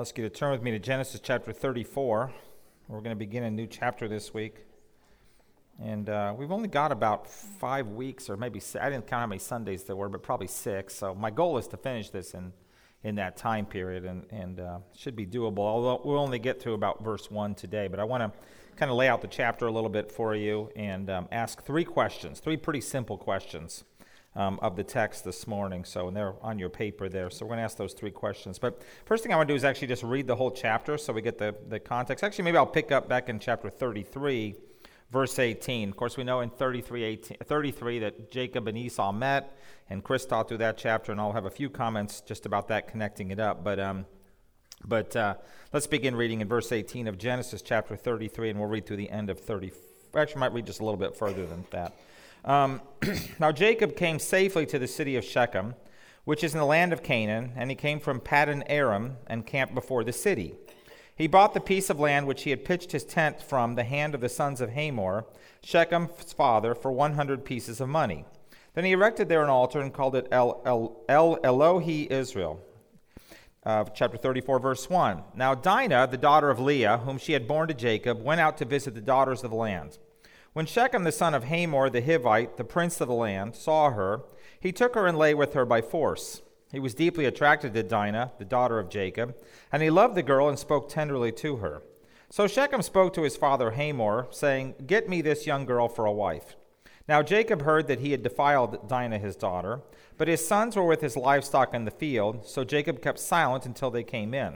I'll ask you to turn with me to Genesis chapter 34. We're going to begin a new chapter this week. And we've only got about 5 weeks, or maybe I didn't count how many Sundays there were, but probably 6. So my goal is to finish this in that time period, and should be doable, although we'll only get through about verse 1 today. But I want to kind of lay out the chapter a little bit for you and ask 3 questions, 3 pretty simple questions of the text this morning. So and they're on your paper there. So we're going to ask those 3 questions. But first thing I want to do is actually just read the whole chapter so we get the context. Actually, maybe I'll pick up back in chapter 33, verse 18. Of course, we know in 33 that Jacob and Esau met, and Chris taught through that chapter, and I'll have a few comments just about that, connecting it up. But let's begin reading in verse 18 of Genesis chapter 33, and we'll read through the end of 30. Actually, might read just a little bit further than that. Now Jacob came safely to the city of Shechem, which is in the land of Canaan, and he came from Paddan Aram and camped before the city. He bought the piece of land which he had pitched his tent from the hand of the sons of Hamor, Shechem's father, for 100 pieces of money. Then he erected there an altar and called it El Elohe Israel. Chapter 34, verse 1. Now Dinah, the daughter of Leah, whom she had borne to Jacob, went out to visit the daughters of the land. When Shechem, the son of Hamor the Hivite, the prince of the land, saw her, he took her and lay with her by force. He was deeply attracted to Dinah, the daughter of Jacob, and he loved the girl and spoke tenderly to her. So Shechem spoke to his father Hamor, saying, "Get me this young girl for a wife." Now Jacob heard that he had defiled Dinah his daughter, but his sons were with his livestock in the field, so Jacob kept silent until they came in.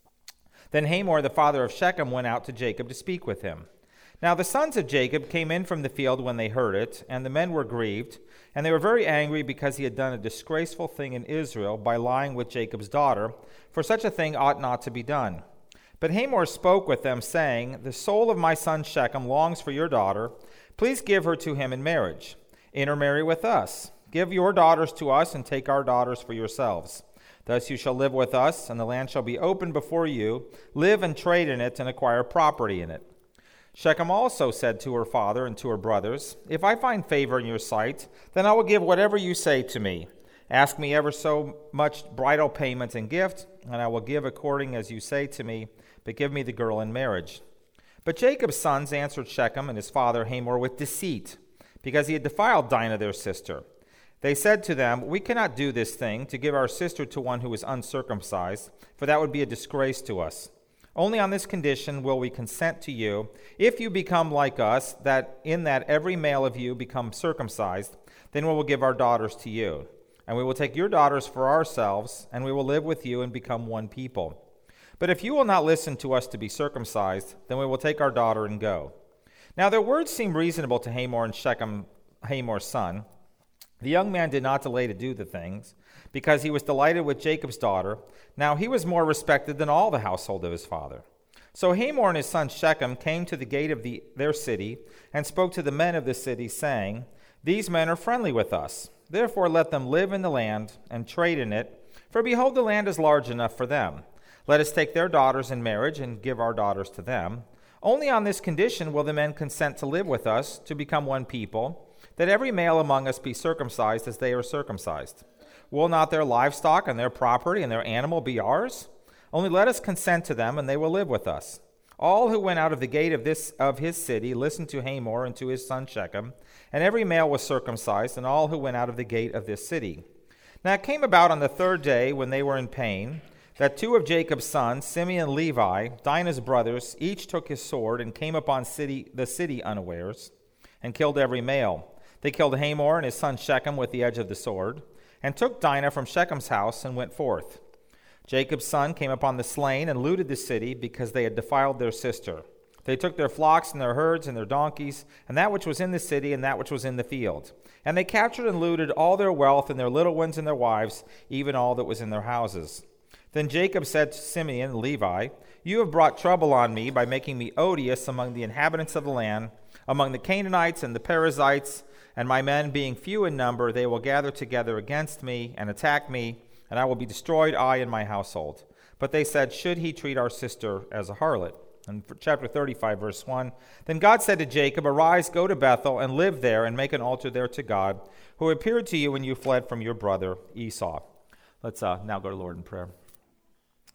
Then Hamor, the father of Shechem, went out to Jacob to speak with him. Now the sons of Jacob came in from the field when they heard it, and the men were grieved, and they were very angry because he had done a disgraceful thing in Israel by lying with Jacob's daughter, for such a thing ought not to be done. But Hamor spoke with them, saying, "The soul of my son Shechem longs for your daughter. Please give her to him in marriage. Intermarry with us. Give your daughters to us, and take our daughters for yourselves. Thus you shall live with us, and the land shall be open before you. Live and trade in it, and acquire property in it." Shechem also said to her father and to her brothers, "If I find favor in your sight, then I will give whatever you say to me. Ask me ever so much bridal payment and gift, and I will give according as you say to me, but give me the girl in marriage." But Jacob's sons answered Shechem and his father Hamor with deceit, because he had defiled Dinah their sister. They said to them, "We cannot do this thing, to give our sister to one who is uncircumcised, for that would be a disgrace to us. Only on this condition will we consent to you, if you become like us, that every male of you become circumcised, then we will give our daughters to you. And we will take your daughters for ourselves, and we will live with you and become one people. But if you will not listen to us to be circumcised, then we will take our daughter and go." Now their words seemed reasonable to Hamor and Shechem, Hamor's son. The young man did not delay to do the things, because he was delighted with Jacob's daughter. Now he was more respected than all the household of his father. So Hamor and his son Shechem came to the gate of their city and spoke to the men of the city, saying, "These men are friendly with us. Therefore let them live in the land and trade in it, for behold, the land is large enough for them. Let us take their daughters in marriage and give our daughters to them. Only on this condition will the men consent to live with us, to become one people, that every male among us be circumcised as they are circumcised. Will not their livestock and their property and their animal be ours? Only let us consent to them, and they will live with us." All who went out of the gate of his city listened to Hamor and to his son Shechem, and every male was circumcised, and all who went out of the gate of this city. Now it came about on the 3rd day, when they were in pain, that 2 of Jacob's sons, Simeon and Levi, Dinah's brothers, each took his sword and came upon the city unawares, and killed every male. They killed Hamor and his son Shechem with the edge of the sword, and took Dinah from Shechem's house and went forth. Jacob's son came upon the slain and looted the city, because they had defiled their sister. They took their flocks and their herds and their donkeys, and that which was in the city and that which was in the field. And they captured and looted all their wealth and their little ones and their wives, even all that was in their houses. Then Jacob said to Simeon and Levi, "You have brought trouble on me by making me odious among the inhabitants of the land, among the Canaanites and the Perizzites, and my men being few in number, they will gather together against me and attack me, and I will be destroyed, I and my household." But they said, "Should he treat our sister as a harlot?" And for chapter 35, verse 1, "Then God said to Jacob, Arise, go to Bethel, and live there, and make an altar there to God, who appeared to you when you fled from your brother Esau." Let's now go to the Lord in prayer.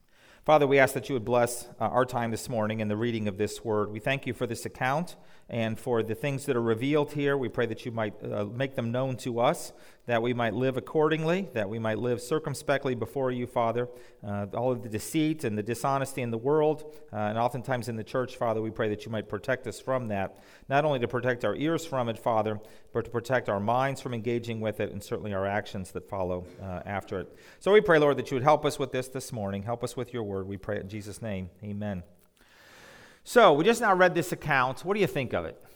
Father, we ask that you would bless our time this morning in the reading of this word. We thank you for this account and for the things that are revealed here. We pray that you might make them known to us, that we might live accordingly, that we might live circumspectly before you, Father. All of the deceit and the dishonesty in the world, and oftentimes in the church, Father, we pray that you might protect us from that, not only to protect our ears from it, Father, but to protect our minds from engaging with it, and certainly our actions that follow after it. So we pray, Lord, that you would help us with this morning. Help us with your word. We pray in Jesus' name. Amen. So we just now read this account. What do you think of it?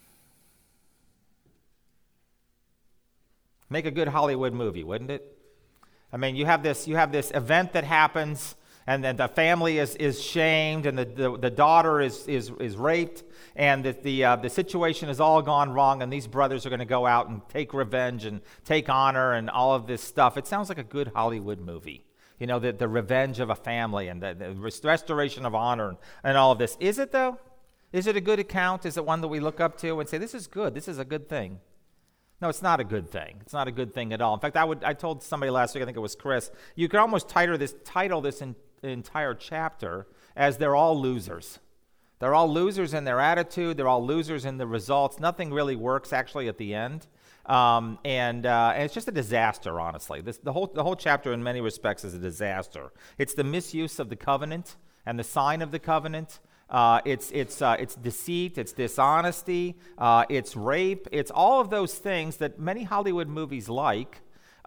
Make a good Hollywood movie, wouldn't it? I mean, you have this event that happens, and then the family is shamed, and the daughter is raped, and the situation has all gone wrong, and these brothers are going to go out and take revenge and take honor and all of this stuff. It sounds like a good Hollywood movie. You know, the revenge of a family and the restoration of honor and all of this. Is it, though? Is it a good account? Is it one that we look up to and say, this is good, this is a good thing? No, it's not a good thing. It's not a good thing at all. In fact, I told somebody last week, I think it was Chris, you could almost title this entire chapter as they're all losers. They're all losers in their attitude. They're all losers in the results. Nothing really works actually at the end. And it's just a disaster, honestly. The whole chapter in many respects is a disaster. It's the misuse of the covenant and the sign of the covenant. It's deceit, it's dishonesty, it's rape, it's all of those things that many Hollywood movies like,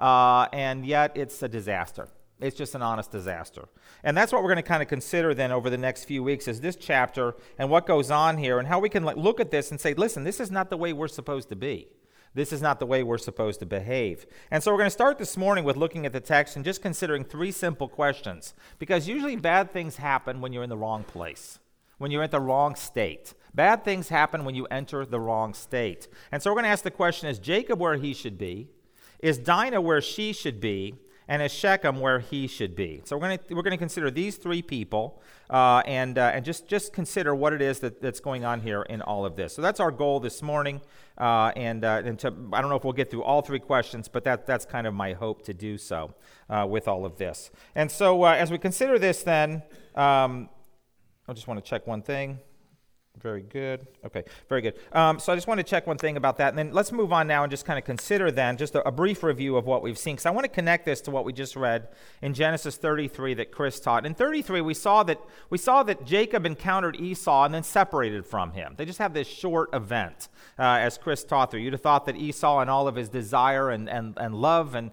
and yet it's a disaster. It's just an honest disaster. And that's what we're going to kind of consider then over the next few weeks is this chapter and what goes on here and how we can look at this and say, listen, this is not the way we're supposed to be. This is not the way we're supposed to behave. And so we're going to start this morning with looking at the text and just considering three simple questions, because usually bad things happen when you're in the wrong place, when you're at the wrong state. Bad things happen when you enter the wrong state. And so we're going to ask the question, is Jacob where he should be? Is Dinah where she should be? And is Shechem where he should be? So we're going to consider these three people and just consider what it is that's going on here in all of this. So that's our goal this morning. I don't know if we'll get through all three questions, but that's kind of my hope to do so with all of this. And so as we consider this then, I just want to check one thing. Very good. Okay, very good. So I just want to check one thing about that, and then let's move on now and just kind of consider then just a brief review of what we've seen, because I want to connect this to what we just read in Genesis 33 that Chris taught. In 33, we saw that Jacob encountered Esau and then separated from him. They just have this short event, as Chris taught through. You'd have thought that Esau and all of his desire and love and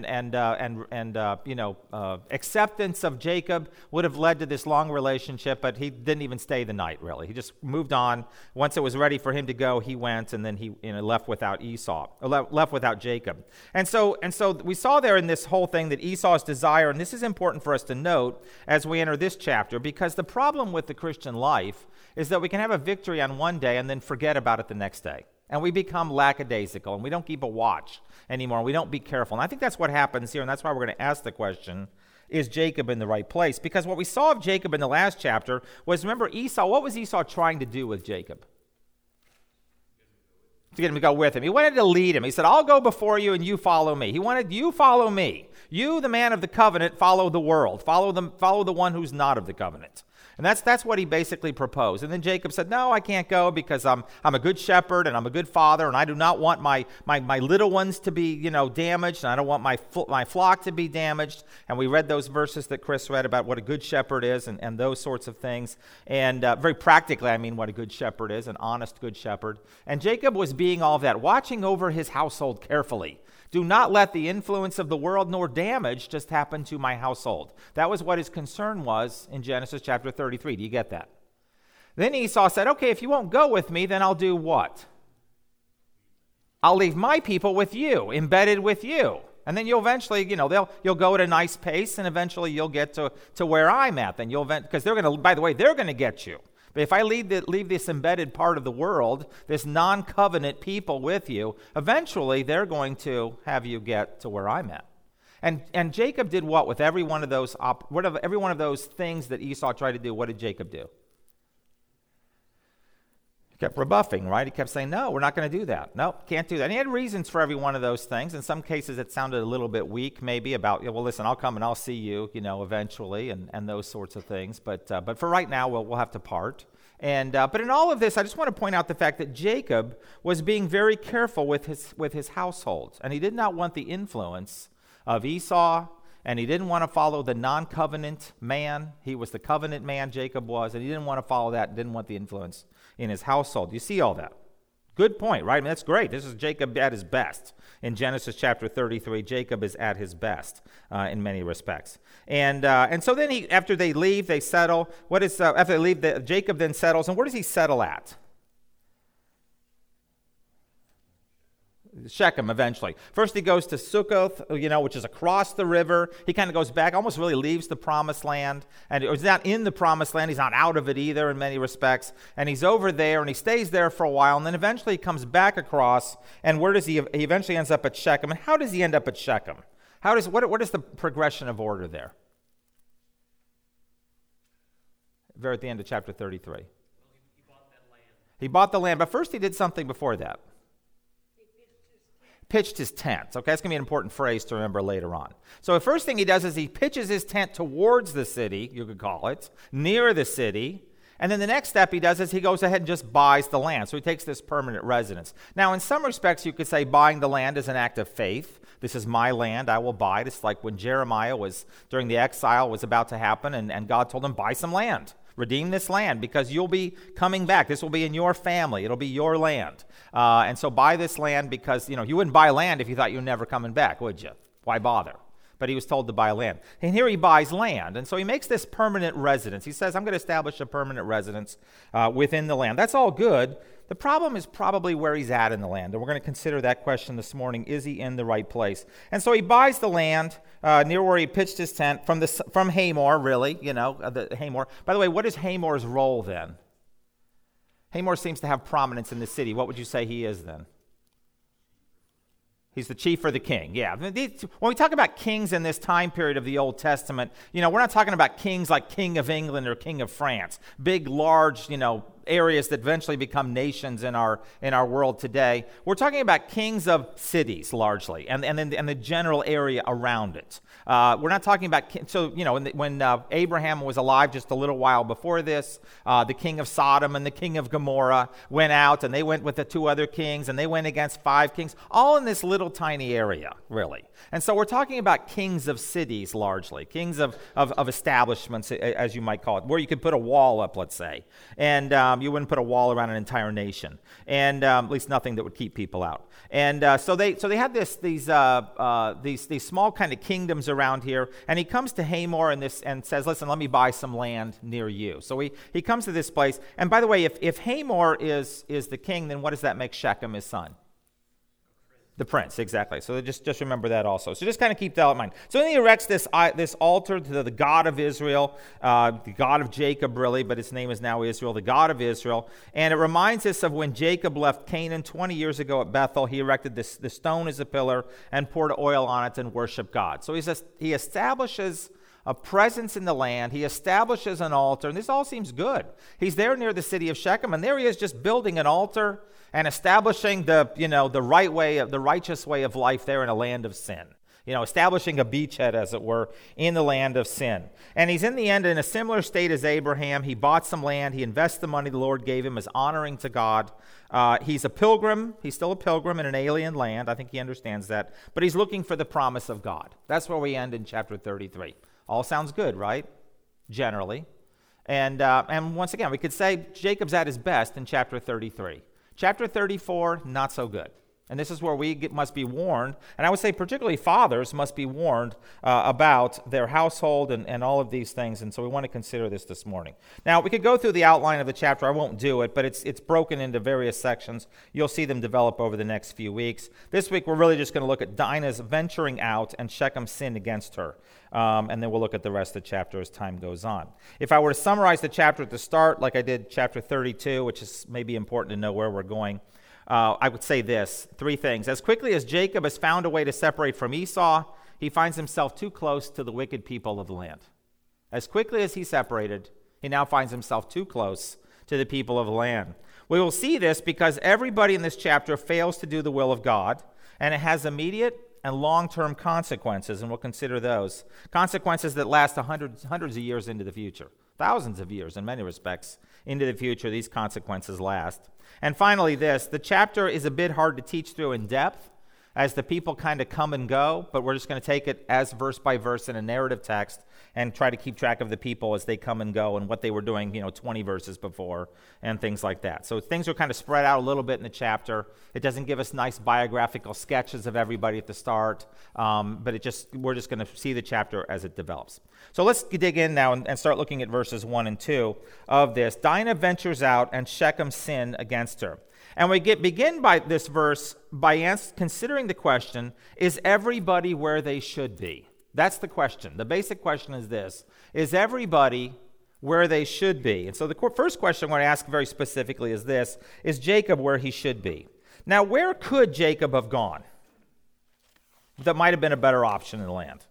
acceptance of Jacob would have led to this long relationship, but he didn't even stay the night, really. He just moved on. Once it was ready for him to go, he went, and then he left without left without Jacob. And so we saw there in this whole thing that Esau's desire, and this is important for us to note as we enter this chapter, because the problem with the Christian life is that we can have a victory on one day and then forget about it the next day. And we become lackadaisical, and we don't keep a watch anymore. We don't be careful. And I think that's what happens here, and that's why we're going to ask the question, is Jacob in the right place? Because what we saw of Jacob in the last chapter was, remember Esau, what was Esau trying to do with Jacob? To get him to go with him. He wanted to lead him. He said, I'll go before you and you follow me. He wanted you follow me. You, the man of the covenant, follow the world. Follow the one who's not of the covenant. And that's what he basically proposed. And then Jacob said, no, I can't go because I'm a good shepherd and I'm a good father, and I do not want my little ones to be damaged, and I don't want my flock to be damaged. And we read those verses that Chris read about what a good shepherd is and those sorts of things. And very practically, I mean what a good shepherd is, an honest good shepherd. And Jacob was being all of that, watching over his household carefully. Do not let the influence of the world nor damage just happen to my household. That was what his concern was in Genesis chapter 33. Do you get that? Then Esau said, okay, if you won't go with me, then I'll do what? I'll leave my people with you, embedded with you. And then you'll eventually, you'll go at a nice pace, and eventually you'll get to where I'm at. Then because they're going to get you. But if I leave this embedded part of the world, this non-covenant people with you, eventually they're going to have you get to where I'm at. And Jacob did what with every one of those things that Esau tried to do? What did Jacob do? kept rebuffing, right? He kept saying, no, we're not going to do that. No, can't do that. And he had reasons for every one of those things. In some cases, it sounded a little bit weak, maybe, about, well, listen, I'll come and I'll see you, eventually, and those sorts of things. But for right now, we'll have to part. But in all of this, I just want to point out the fact that Jacob was being very careful with his household, and he did not want the influence of Esau, and he didn't want to follow the non-covenant man. He was the covenant man, Jacob was, and he didn't want to follow that, didn't want the influence in his household. You see all that? Good point, right? I mean, that's great. This is Jacob at his best. In Genesis chapter 33, Jacob is at his best in many respects. And so then after they leave, they settle. After they leave, Jacob then settles. And where does he settle at? Shechem, eventually. First he goes to Sukkoth, which is across the river. He kind of goes back, almost really leaves the promised land. And he's not in the promised land. He's not out of it either in many respects. And he's over there, and he stays there for a while. And then eventually he comes back across. And where does he eventually ends up at Shechem. And how does he end up at Shechem? What is the progression of order there? Very at the end of chapter 33. Well, he bought that land. He bought the land, but first he did something before that. Pitched his tent. Okay, that's going to be an important phrase to remember later on. So the first thing he does is he pitches his tent towards the city, you could call it, near the city. And then the next step he does is he goes ahead and just buys the land. So he takes this permanent residence. Now, in some respects, you could say buying the land is an act of faith. This is my land, I will buy it. It's like when Jeremiah during the exile was about to happen, and God told him, buy some land. Redeem this land because you'll be coming back. This will be in your family. It'll be your land. And so buy this land because, you wouldn't buy land if you thought you were never coming back, would you? Why bother? But he was told to buy land. And here he buys land. And so he makes this permanent residence. He says, I'm going to establish a permanent residence within the land. That's all good. The problem is probably where he's at in the land. And we're going to consider that question this morning. Is he in the right place? And so he buys the land near where he pitched his tent from Hamor, really, the Hamor. By the way, what is Hamor's role then? Hamor seems to have prominence in the city. What would you say he is then? He's the chief or the king, yeah. When we talk about kings in this time period of the Old Testament, we're not talking about kings like King of England or King of France. Big, large, areas that eventually become nations in our world today. We're talking about kings of cities largely, and the general area around it. We're not talking about when Abraham was alive just a little while before this, the king of Sodom and the king of Gomorrah went out, and they went with the two other kings, and they went against 5 kings, all in this little tiny area, really. And so we're talking about kings of cities largely, kings of establishments, as you might call it, where you could put a wall up, let's say, and you wouldn't put a wall around an entire nation, and at least nothing that would keep people out. And so they had these small kind of kingdoms around here, and he comes to Hamor and says, listen, let me buy some land near you. So he comes to this place, and by the way, if Hamor is the king, then what does that make Shechem his son? The prince, exactly. So just remember that also. So just kind of keep that in mind. So then he erects this altar to the God of Israel, the God of Jacob, really, but his name is now Israel, the God of Israel. And it reminds us of when Jacob left Canaan 20 years ago at Bethel. He erected the stone as a pillar and poured oil on it and worshiped God. So he establishes a presence in the land. He establishes an altar, and this all seems good. He's there near the city of Shechem, and there he is just building an altar and establishing the right way, the righteous way of life there in a land of sin. Establishing a beachhead, as it were, in the land of sin. And he's in the end in a similar state as Abraham. He bought some land. He invests the money the Lord gave him as honoring to God. He's a pilgrim. He's still a pilgrim in an alien land. I think he understands that. But he's looking for the promise of God. That's where we end in chapter 33. All sounds good, right? Generally. And once again, we could say Jacob's at his best in chapter 33. Chapter 34, not so good. And this is where we must be warned, and I would say particularly fathers must be warned about their household and all of these things, and so we want to consider this morning. Now, we could go through the outline of the chapter. I won't do it, but it's broken into various sections. You'll see them develop over the next few weeks. This week, we're really just going to look at Dinah's venturing out and Shechem's sin against her, and then we'll look at the rest of the chapter as time goes on. If I were to summarize the chapter at the start, like I did chapter 32, which is maybe important to know where we're going, I would say 3 things. As quickly as Jacob has found a way to separate from Esau, he finds himself too close to the wicked people of the land. As quickly as he separated, he now finds himself too close to the people of the land. We will see this because everybody in this chapter fails to do the will of God, and it has immediate and long-term consequences, and we'll consider those. Consequences that last hundreds of years into the future, thousands of years in many respects into the future, these consequences last. And finally the chapter is a bit hard to teach through in depth as the people kind of come and go, but we're just going to take it as verse by verse in a narrative text and try to keep track of the people as they come and go and what they were doing, 20 verses before and things like that. So things are kind of spread out a little bit in the chapter. It doesn't give us nice biographical sketches of everybody at the start, but we're just going to see the chapter as it develops. So let's dig in now and start looking at verses 1 and 2 of this. Dinah ventures out and Shechem sin against her. And we begin by this verse by considering the question, is everybody where they should be? That's the question. The basic question is this: is everybody where they should be? And so the first question I'm going to ask very specifically is this: is Jacob where he should be? Now, where could Jacob have gone that might have been a better option in the land?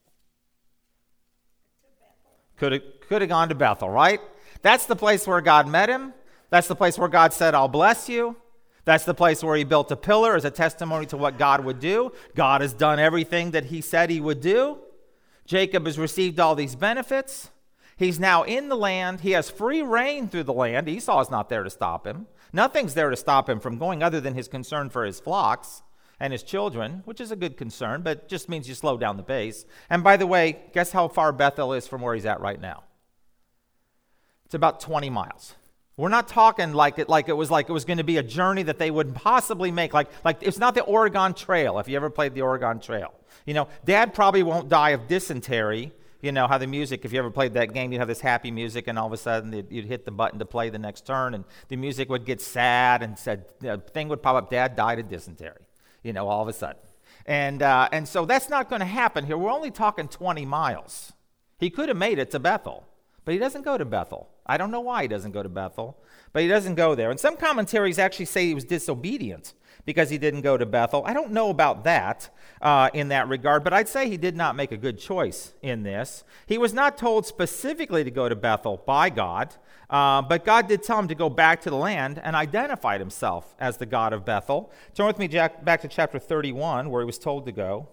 Could have gone to Bethel, right? That's the place where God met him. That's the place where God said, I'll bless you. That's the place where he built a pillar as a testimony to what God would do. God has done everything that he said he would do. Jacob has received all these benefits. He's now in the land. He has free reign through the land. Esau's not there to stop him. Nothing's there to stop him from going other than his concern for his flocks and his children, which is a good concern, but just means you slow down the pace. And by the way, guess how far Bethel is from where he's at right now? It's about 20 miles. We're not talking like it was going to be a journey that they would possibly make. Like it's not the Oregon Trail, if you ever played the Oregon Trail. Dad probably won't die of dysentery. How the music, if you ever played that game, you'd have this happy music, and all of a sudden you'd hit the button to play the next turn, and the music would get sad, and thing would pop up, Dad died of dysentery, all of a sudden. And so that's not going to happen here. We're only talking 20 miles. He could have made it to Bethel, but he doesn't go to Bethel. I don't know why he doesn't go to Bethel, but he doesn't go there. And some commentaries actually say he was disobedient because he didn't go to Bethel. I don't know about that in that regard, but I'd say he did not make a good choice in this. He was not told specifically to go to Bethel by God, but God did tell him to go back to the land and identified himself as the God of Bethel. Turn with me back to chapter 31, where he was told to go.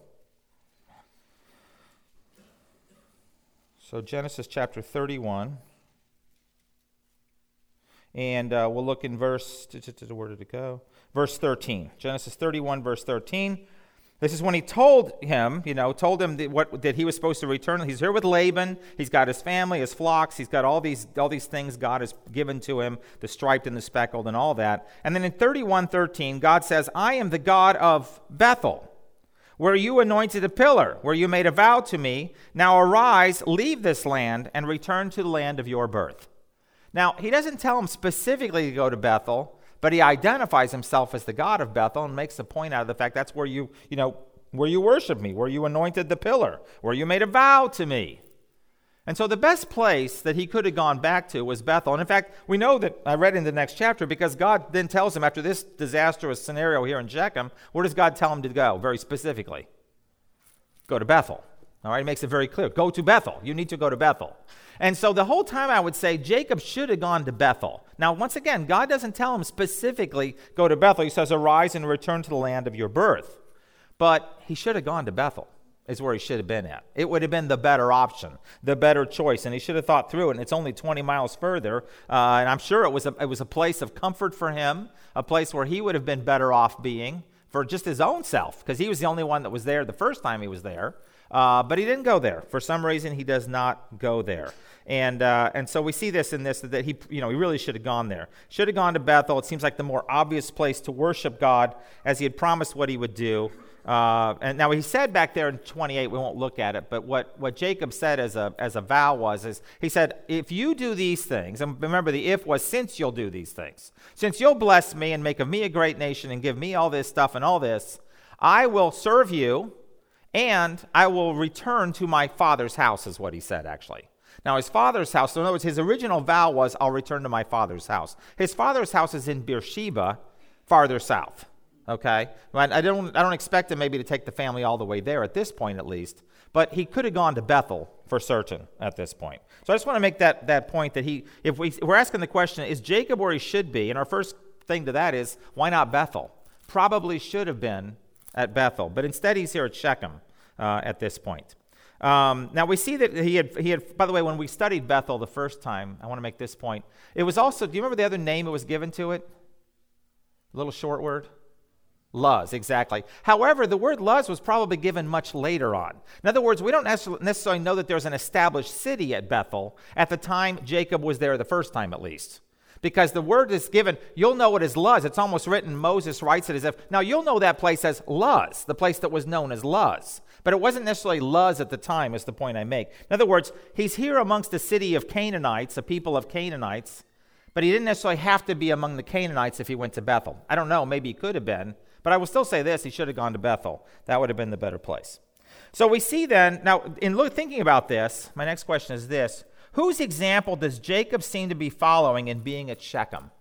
So Genesis chapter 31. And we'll look in verse, where did it go? Verse 13. Genesis 31, verse 13. This is when he told him that he was supposed to return. He's here with Laban. He's got his family, his flocks. He's got all these things God has given to him, the striped and the speckled and all that. And then in 31:13, God says, I am the God of Bethel, where you anointed a pillar, where you made a vow to me. Now arise, leave this land, and return to the land of your birth. Now, he doesn't tell him specifically to go to Bethel, but he identifies himself as the God of Bethel and makes a point out of the fact that's where you worship me, where you anointed the pillar, where you made a vow to me. And so the best place that he could have gone back to was Bethel. And in fact, we know that, I read in the next chapter, because God then tells him after this disastrous scenario here in Shechem, where does God tell him to go very specifically? Go to Bethel. All right, he makes it very clear. Go to Bethel. You need to go to Bethel. And so the whole time I would say Jacob should have gone to Bethel. Now, once again, God doesn't tell him specifically, go to Bethel. He says, arise and return to the land of your birth. But he should have gone to Bethel, is where he should have been at. It would have been the better option, the better choice. And he should have thought through it. And it's only 20 miles further. And I'm sure it was a place of comfort for him, a place where he would have been better off being for just his own self, because he was the only one that was there the first time he was there. But he didn't go there. For some reason, he does not go there. And so we see this in this, that he really should have gone there. Should have gone to Bethel. It seems like the more obvious place to worship God, as he had promised what he would do. And now he said back there in 28, we won't look at it, but what Jacob said as a vow is he said, if you do these things, and remember the if was since you'll do these things, since you'll bless me and make of me a great nation and give me all this stuff and all this, I will serve you and I will return to my father's house, is what he said actually. Now, his father's house, so in other words, his original vow was, I'll return to my father's house. His father's house is in Beersheba, farther south, okay? I don't expect him maybe to take the family all the way there at this point, at least. but he could have gone to Bethel for certain at this point. So I just want to make that point that if we're asking the question, is Jacob where he should be? And our first thing to that is, why not Bethel? Probably should have been at Bethel, but instead he's here at Shechem at this point. Now we see that he had, by the way, when we studied Bethel the first time, I want to make this point. It was also, do you remember the other name it was given to it? A little short word? Luz, exactly. However, the word Luz was probably given much later on. In other words, we don't necessarily know that there's an established city at Bethel at the time Jacob was there the first time at least. Because the word is given, you'll know it as Luz. It's almost written, Moses writes it as if, now you'll know that place as Luz, the place that was known as Luz. But it wasn't necessarily Luz at the time, is the point I make. In other words, he's here amongst the city of Canaanites, a people of Canaanites, but he didn't necessarily have to be among the Canaanites if he went to Bethel. I don't know, maybe he could have been, but I will still say this, he should have gone to Bethel. That would have been the better place. So we see then, now in thinking about this, my next question is this: whose example does Jacob seem to be following in being at Shechem?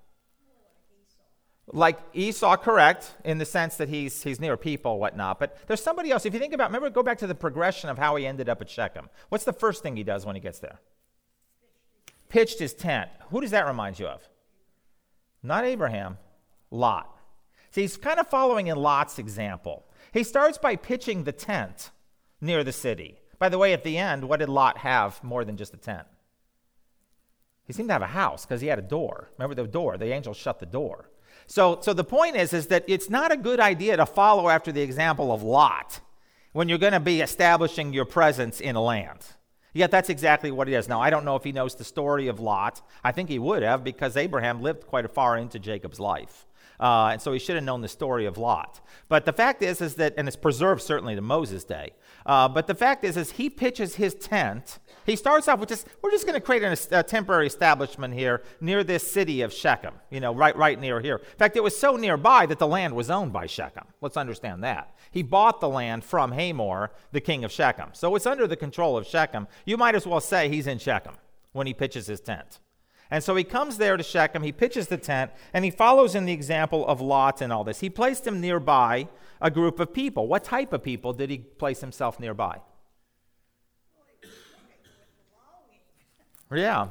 Like Esau, correct, in the sense that he's near people, whatnot. But there's somebody else. If you think about, remember, go back to the progression of how he ended up at Shechem. What's the first thing he does when he gets there? Pitched his tent. Who does that remind you of? Not Abraham, Lot. See, he's kind of following in Lot's example. He starts by pitching the tent near the city. By the way, at the end, what did Lot have more than just a tent? He seemed to have a house because he had a door. Remember the door? The angel shut the door. So the point is that it's not a good idea to follow after the example of Lot when you're going to be establishing your presence in a land. Yet that's exactly what he does. Now, I don't know if he knows the story of Lot. I think he would have, because Abraham lived quite far into Jacob's life. And so he should have known the story of Lot. But the fact is that, and it's preserved certainly to Moses' day, but the fact is he pitches his tent. He starts off with we're just going to create a temporary establishment here near this city of Shechem, right near here. In fact, it was so nearby that the land was owned by Shechem. Let's understand that. He bought the land from Hamor, the king of Shechem. So it's under the control of Shechem. You might as well say he's in Shechem when he pitches his tent. And so he comes there to Shechem, he pitches the tent, and he follows in the example of Lot and all this. He placed him nearby a group of people. What type of people did he place himself nearby? Yeah.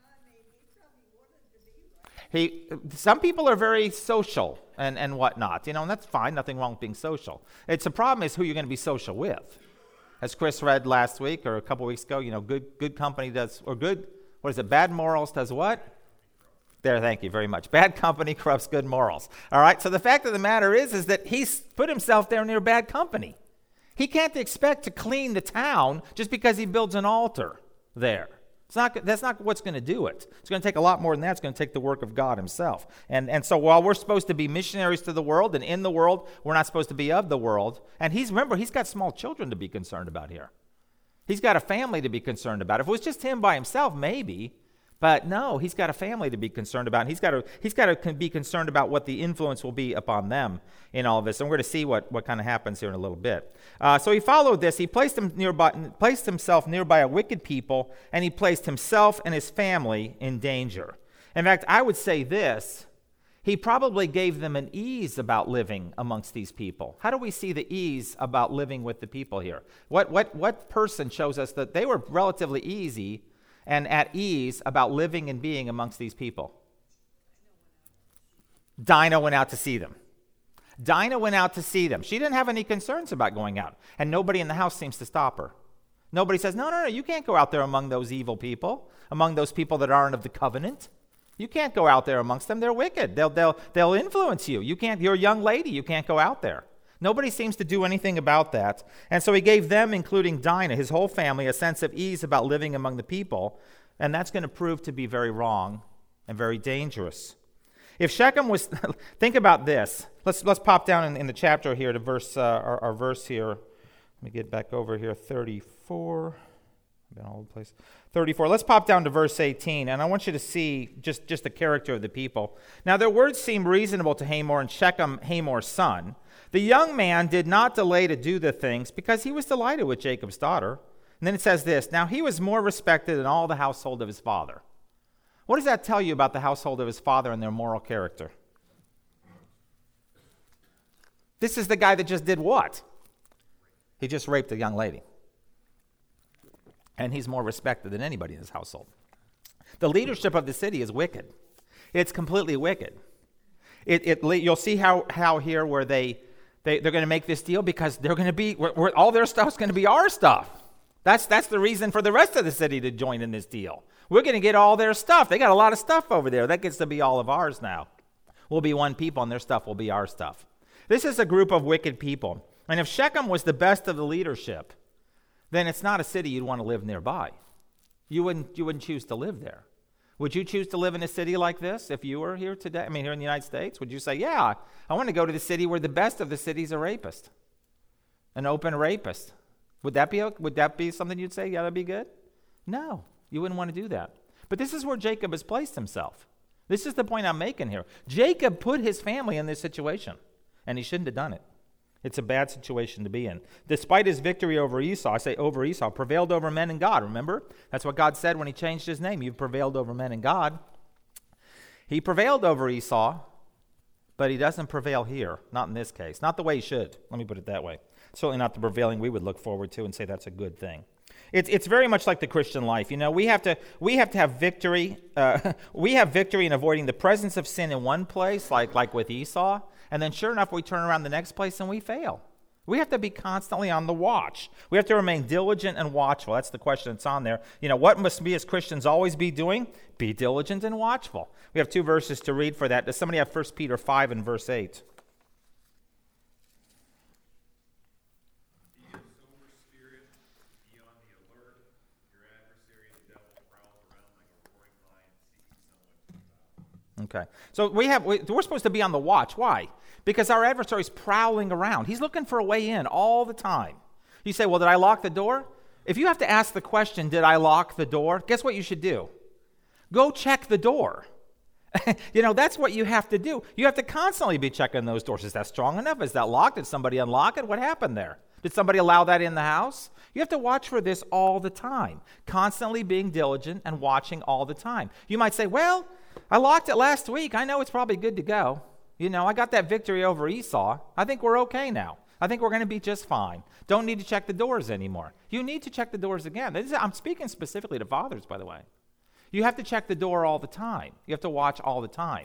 Some people are very social and whatnot, and that's fine, nothing wrong with being social. It's a problem is who you're going to be social with. As Chris read last week or a couple weeks ago, good company does, or good, what is it, bad morals does what? There, thank you very much. Bad company corrupts good morals. All right, so the fact of the matter is that he's put himself there near bad company. He can't expect to clean the town just because he builds an altar there. That's not what's going to do it. It's going to take a lot more than that. It's going to take the work of God himself. And so while we're supposed to be missionaries to the world and in the world, we're not supposed to be of the world. And he's got small children to be concerned about here. He's got a family to be concerned about. If it was just him by himself, maybe. But no, he's got a family to be concerned about. And he's got to be concerned about what the influence will be upon them in all of this. And we're going to see what kind of happens here in a little bit. So he followed this. He placed himself nearby a wicked people, and he placed himself and his family in danger. In fact, I would say this. He probably gave them an ease about living amongst these people. How do we see the ease about living with the people here? What person shows us that they were relatively easy and at ease about living and being amongst these people? Dinah went out to see them. Dinah went out to see them. She didn't have any concerns about going out, and nobody in the house seems to stop her. Nobody says, no, you can't go out there among those evil people, among those people that aren't of the covenant. You can't go out there amongst them. They're wicked. They'll influence you. You're a young lady. You can't go out there. Nobody seems to do anything about that. And so he gave them, including Dinah, his whole family, a sense of ease about living among the people. And that's going to prove to be very wrong and very dangerous. If Shechem was, think about this. Let's pop down in the chapter here to verse, our verse here. Let me get back over here, 34. I've been all over the place. 34. Let's pop down to verse 18, and I want you to see just the character of the people. Now their words seemed reasonable to Hamor, and Shechem, Hamor's son. The young man did not delay to do the things because he was delighted with Jacob's daughter. And then it says this, now he was more respected than all the household of his father. What does that tell you about the household of his father and their moral character? This is the guy that just did what? He just raped a young lady. and he's more respected than anybody in his household. The leadership of the city is wicked. It's completely wicked. You'll see how here where they're going to make this deal because they're going to be all their stuff's going to be our stuff. That's the reason for the rest of the city to join in this deal. We're going to get all their stuff. They got a lot of stuff over there. That gets to be all of ours now. We'll be one people, and their stuff will be our stuff. This is a group of wicked people. And if Shechem was the best of the leadership, then it's not a city you'd want to live nearby. You wouldn't choose to live there. Would you choose to live in a city like this if you were here today? Here in the United States? Would you say, yeah, I want to go to the city where the best of the city's a rapist, an open rapist? Would that be something you'd say, yeah, that'd be good? No, you wouldn't want to do that. But this is where Jacob has placed himself. This is the point I'm making here. Jacob put his family in this situation, and he shouldn't have done it. It's a bad situation to be in. Despite his victory over Esau, I say over Esau, prevailed over men and God. Remember? That's what God said when he changed his name. You've prevailed over men and God. He prevailed over Esau, but he doesn't prevail here. Not in this case. Not the way he should. Let me put it that way. Certainly not the prevailing we would look forward to and say that's a good thing. It's very much like the Christian life. We have to have victory. We have victory in avoiding the presence of sin in one place, like with Esau. And then sure enough, we turn around the next place and we fail. We have to be constantly on the watch. We have to remain diligent and watchful. That's the question that's on there. What must we as Christians always be doing? Be diligent and watchful. We have 2 verses to read for that. Does somebody have 1 Peter 5 and verse 8? Okay, so we're supposed to be on the watch. Why? Because our adversary's prowling around. He's looking for a way in all the time. You say, well, did I lock the door? If you have to ask the question, did I lock the door? Guess what you should do? Go check the door. That's what you have to do. You have to constantly be checking those doors. Is that strong enough? Is that locked? Did somebody unlock it? What happened there? Did somebody allow that in the house? You have to watch for this all the time, constantly being diligent and watching all the time. You might say, well, I locked it last week. I know it's probably good to go. I got that victory over Esau. I think we're okay now. I think we're going to be just fine. Don't need to check the doors anymore. You need to check the doors again. I'm speaking specifically to fathers, by the way. You have to check the door all the time. You have to watch all the time.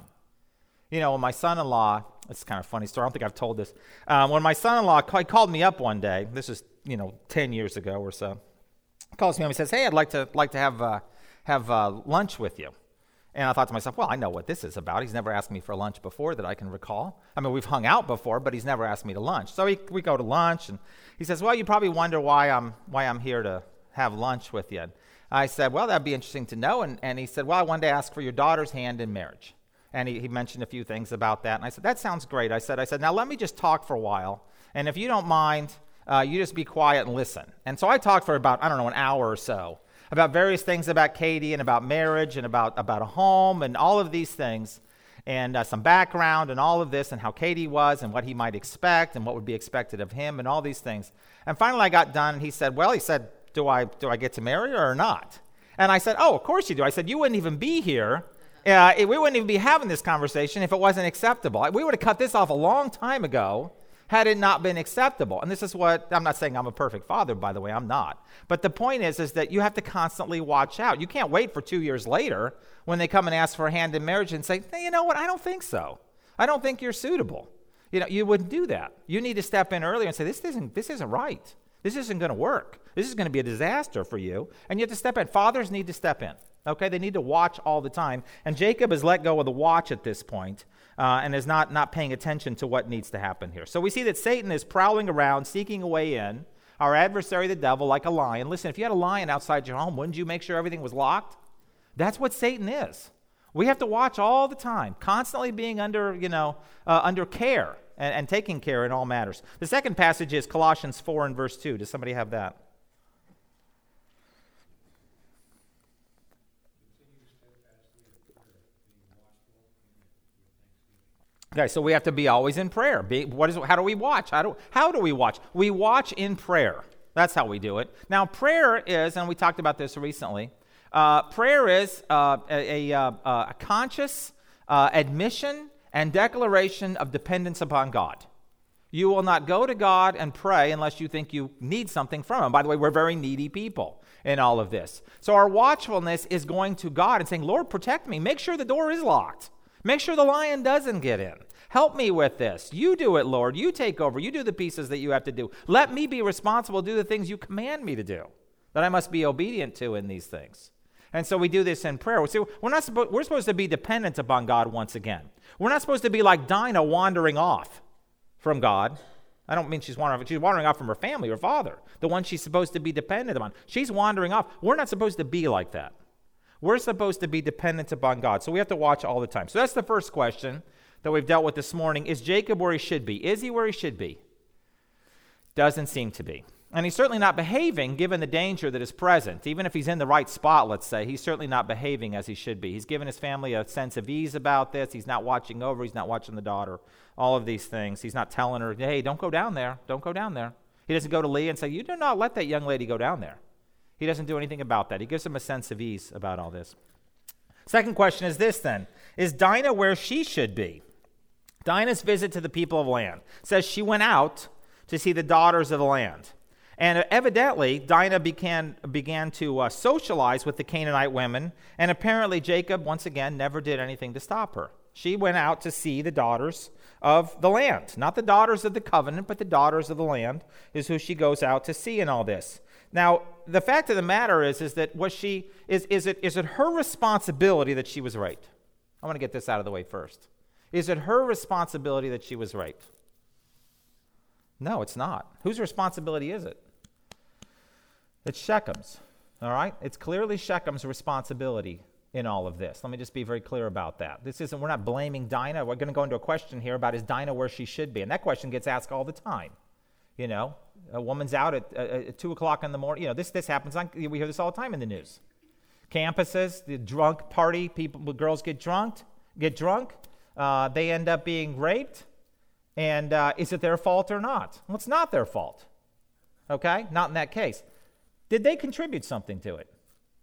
When my son-in-law, it's kind of a funny story. I don't think I've told this. When my son-in-law called me up one day, this is 10 years ago or so. He calls me up and says, "Hey, I'd like to have lunch with you." And I thought to myself, well, I know what this is about. He's never asked me for lunch before that I can recall. We've hung out before, but he's never asked me to lunch. So we go to lunch, and he says, well, you probably wonder why I'm here to have lunch with you. And I said, well, that'd be interesting to know. And he said, well, I wanted to ask for your daughter's hand in marriage. And he mentioned a few things about that. And I said, that sounds great. I said, now let me just talk for a while. And if you don't mind, you just be quiet and listen. And so I talked for about, an hour or so, about various things about Katie and about marriage and about a home and all of these things and some background and all of this and how Katie was and what he might expect and what would be expected of him and all these things. And finally I got done and he said, do I get to marry her or not? And I said, oh, of course you do. I said, you wouldn't even be here. We wouldn't even be having this conversation if it wasn't acceptable. We would have cut this off a long time ago had it not been acceptable. And this is what, I'm not saying I'm a perfect father, by the way, I'm not. But the point is that you have to constantly watch out. You can't wait for 2 years later when they come and ask for a hand in marriage and say, hey, you know what, I don't think so. I don't think you're suitable. You wouldn't do that. You need to step in earlier and say, this isn't right. This isn't going to work. This is going to be a disaster for you. And you have to step in. Fathers need to step in. Okay, they need to watch all the time. And Jacob has let go of the watch at this point. And is not paying attention to what needs to happen here. So we see that Satan is prowling around, seeking a way in. Our adversary, the devil, like a lion. Listen, if you had a lion outside your home, wouldn't you make sure everything was locked? That's what Satan is. We have to watch all the time, constantly being under care and taking care in all matters. The second passage is Colossians 4 and verse 2. Does somebody have that? Okay, so we have to be always in prayer. How do we watch? How do we watch? We watch in prayer. That's how we do it. Now, prayer is, and we talked about this recently, prayer is a conscious admission and declaration of dependence upon God. You will not go to God and pray unless you think you need something from Him. By the way, we're very needy people. in all of this. So our watchfulness is going to God and saying, Lord, protect me. Make sure the door is locked. Make sure the lion doesn't get in. Help me with this. You do it, Lord. You take over. You do the pieces that you have to do. Let me be responsible, do the things you command me to do, that I must be obedient to in these things. And so we do this in prayer. See, we're supposed to be dependent upon God once again. We're not supposed to be like Dinah wandering off from God. I don't mean she's wandering off from her family, her father, the one she's supposed to be dependent upon. She's wandering off. We're not supposed to be like that. We're supposed to be dependent upon God. So we have to watch all the time. So that's the first question that we've dealt with this morning. Is Jacob where he should be? Is he where he should be? Doesn't seem to be. And he's certainly not behaving given the danger that is present. Even if he's in the right spot, let's say, he's certainly not behaving as he should be. He's given his family a sense of ease about this. He's not watching over. He's not watching the daughter. All of these things. He's not telling her, hey, don't go down there. Don't go down there. He doesn't go to Leah and say, you do not let that young lady go down there. He doesn't do anything about that. He gives him a sense of ease about all this. Second question is this then. Is Dinah where she should be? Dinah's visit to the people of land says she went out to see the daughters of the land. And evidently, Dinah began to socialize with the Canaanite women, and apparently Jacob, once again, never did anything to stop her. She went out to see the daughters of the land. Not the daughters of the covenant, but the daughters of the land is who she goes out to see in all this. Now, the fact of the matter is that is it her responsibility that she was raped? I want to get this out of the way first. Is it her responsibility that she was raped? No, it's not. Whose responsibility is it? It's Shechem's, all right? It's clearly Shechem's responsibility in all of this. Let me just be very clear about that. We're not blaming Dinah. We're going to go into a question here about is Dinah where she should be? And that question gets asked all the time. You know, a woman's out at 2 o'clock in the morning. You know, this happens. We hear this all the time in the news. Campuses, the drunk party, girls get drunk. They end up being raped. And is it their fault or not? Well, it's not their fault. Okay? Not in that case. Did they contribute something to it?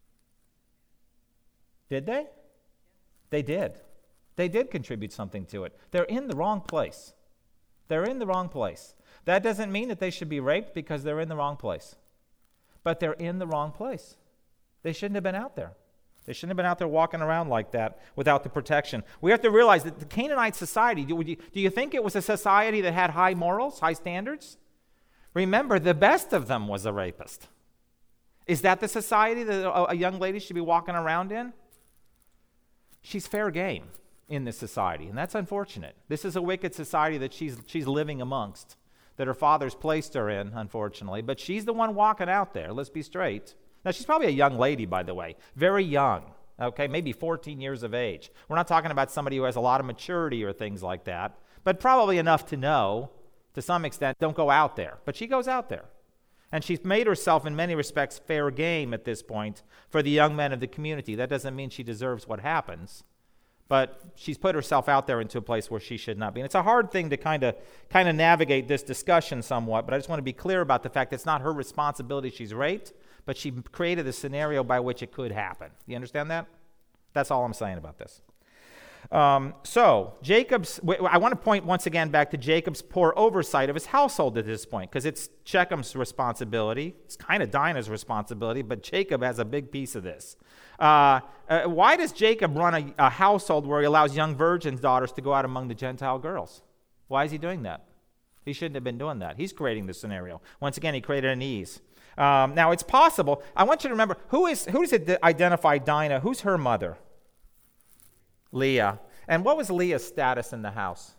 Did they? They did. They did contribute something to it. They're in the wrong place. They're in the wrong place. That doesn't mean that they should be raped because they're in the wrong place. But they're in the wrong place. They shouldn't have been out there. They shouldn't have been out there walking around like that without the protection. We have to realize that the Canaanite society, do you think it was a society that had high morals, high standards? Remember, the best of them was a rapist. Is that the society that a young lady should be walking around in? She's fair game in this society, and that's unfortunate. This is a wicked society that she's living amongst, that her father's placed her in, unfortunately. But she's the one walking out there, let's be straight. Now, she's probably a young lady, by the way, very young, okay, maybe 14 years of age. We're not talking about somebody who has a lot of maturity or things like that, but probably enough to know, to some extent, don't go out there. But she goes out there. And she's made herself, in many respects, fair game at this point for the young men of the community. That doesn't mean she deserves what happens, but she's put herself out there into a place where she should not be. And it's a hard thing to kind of navigate this discussion somewhat, but I just want to be clear about the fact that it's not her responsibility she's raped, but she created a scenario by which it could happen. You understand that? That's all I'm saying about this. So I want to point once again back to Jacob's poor oversight of his household at this point, because it's Shechem's responsibility. It's kind of Dinah's responsibility, but Jacob has a big piece of this. Why does Jacob run a household where he allows young virgins' daughters to go out among the Gentile girls? Why is he doing that? He shouldn't have been doing that. He's creating the scenario. Once again, he created an ease. Now, it's possible. I want you to remember, who does it identify Dinah? Who's her mother? Leah. And what was Leah's status in the house?